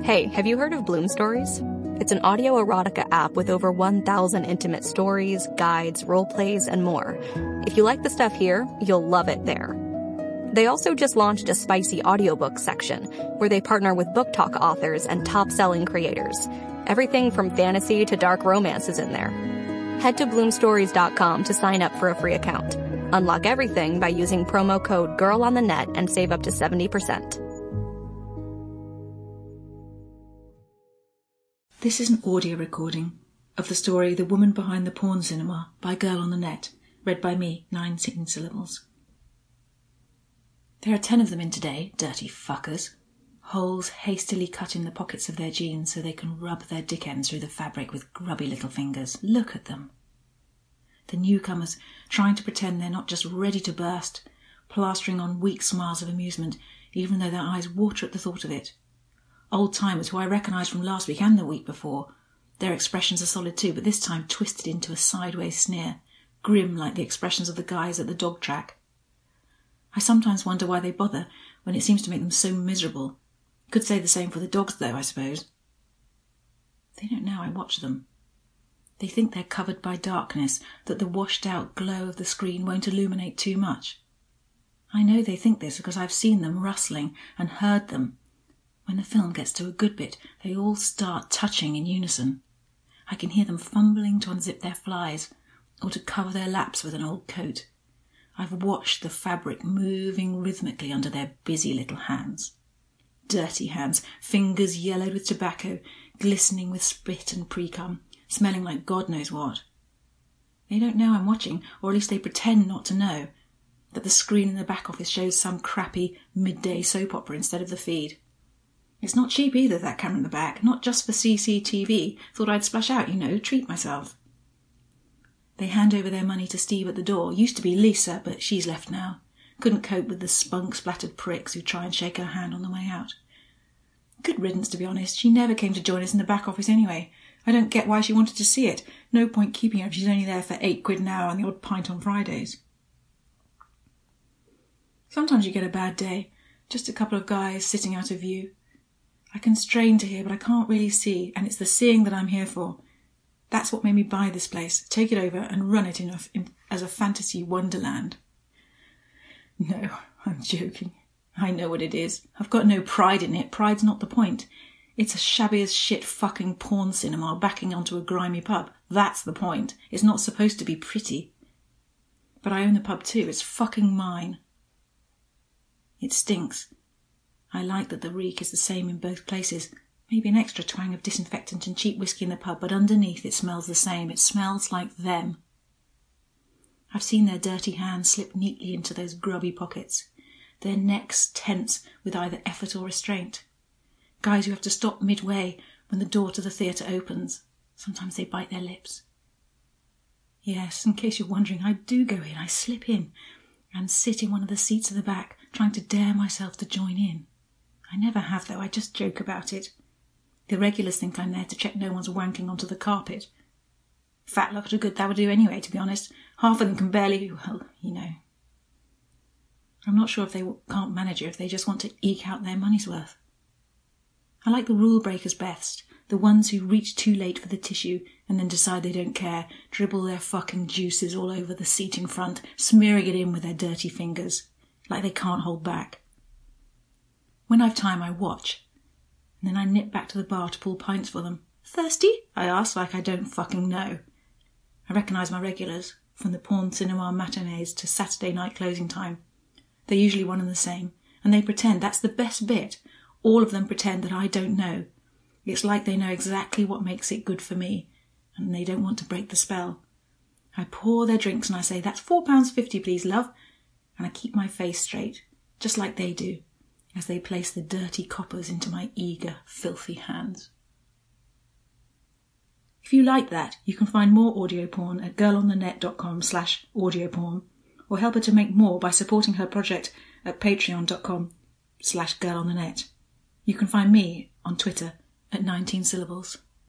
Hey, have you heard of Bloom Stories? It's an audio erotica app with over 1,000 intimate stories, guides, role plays, and more. If you like the stuff here, you'll love it there. They also just launched a spicy audiobook section where they partner with book talk authors and top-selling creators. Everything from fantasy to dark romance is in there. Head to bloomstories.com to sign up for a free account. Unlock everything by using promo code GIRLONTHENET and save up to 70%. This is an audio recording of the story The Woman Behind the Porn Cinema by Girl on the Net, read by me, 19 syllables. There are 10 of them in today, dirty fuckers. Holes hastily cut in the pockets of their jeans so they can rub their dick ends through the fabric with grubby little fingers. Look at them. The newcomers trying to pretend they're not just ready to burst, plastering on weak smiles of amusement, even though their eyes water at the thought of it. Old-timers who I recognised from last week and the week before. Their expressions are solid too, but this time twisted into a sideways sneer, grim like the expressions of the guys at the dog track. I sometimes wonder why they bother when it seems to make them so miserable. Could say the same for the dogs though, I suppose. They don't know I watch them. They think they're covered by darkness, that the washed-out glow of the screen won't illuminate too much. I know they think this because I've seen them rustling and heard them. When the film gets to a good bit, they all start touching in unison. I can hear them fumbling to unzip their flies or to cover their laps with an old coat. I've watched the fabric moving rhythmically under their busy little hands. Dirty hands, fingers yellowed with tobacco, glistening with spit and pre-cum, smelling like God knows what. They don't know I'm watching, or at least they pretend not to know, that the screen in the back office shows some crappy midday soap opera instead of the feed. It's not cheap either, that camera in the back, not just for CCTV. Thought I'd splash out, treat myself. They hand over their money to Steve at the door. Used to be Lisa, but she's left now. Couldn't cope with the spunk-splattered pricks who try and shake her hand on the way out. Good riddance, to be honest. She never came to join us in the back office anyway. I don't get why she wanted to see it. No point keeping her if she's only there for £8 an hour and the odd pint on Fridays. Sometimes you get a bad day. Just a couple of guys sitting out of view. I can strain to hear, but I can't really see, and it's the seeing that I'm here for. That's what made me buy this place, take it over and run it as a fantasy wonderland. No, I'm joking. I know what it is. I've got no pride in it. Pride's not the point. It's a shabby as shit fucking porn cinema backing onto a grimy pub. That's the point. It's not supposed to be pretty. But I own the pub too. It's fucking mine. It stinks. I like that the reek is the same in both places. Maybe an extra twang of disinfectant and cheap whiskey in the pub, but underneath it smells the same. It smells like them. I've seen their dirty hands slip neatly into those grubby pockets, their necks tense with either effort or restraint. Guys who have to stop midway when the door to the theatre opens. Sometimes they bite their lips. Yes, in case you're wondering, I do go in. I slip in and sit in one of the seats at the back, trying to dare myself to join in. I never have, though. I just joke about it. The regulars think I'm there to check no one's wanking onto the carpet. Fat lot of good that would do anyway, to be honest. Half of them can barely, well, I'm not sure if they can't manage it, if they just want to eke out their money's worth. I like the rule breakers best, the ones who reach too late for the tissue and then decide they don't care, dribble their fucking juices all over the seat in front, smearing it in with their dirty fingers, like they can't hold back. When I've time, I watch, and then I nip back to the bar to pull pints for them. Thirsty? I ask like I don't fucking know. I recognise my regulars, from the porn cinema matinees to Saturday night closing time. They're usually one and the same, and they pretend that's the best bit. All of them pretend that I don't know. It's like they know exactly what makes it good for me, and they don't want to break the spell. I pour their drinks and I say, "That's £4.50, please, love," and I keep my face straight, just like they do, as they place the dirty coppers into my eager, filthy hands. If you like that, you can find more audio porn at girlonthenet.com/audioporn, or help her to make more by supporting her project at patreon.com/girlonthenet. You can find me on Twitter at 19 syllables.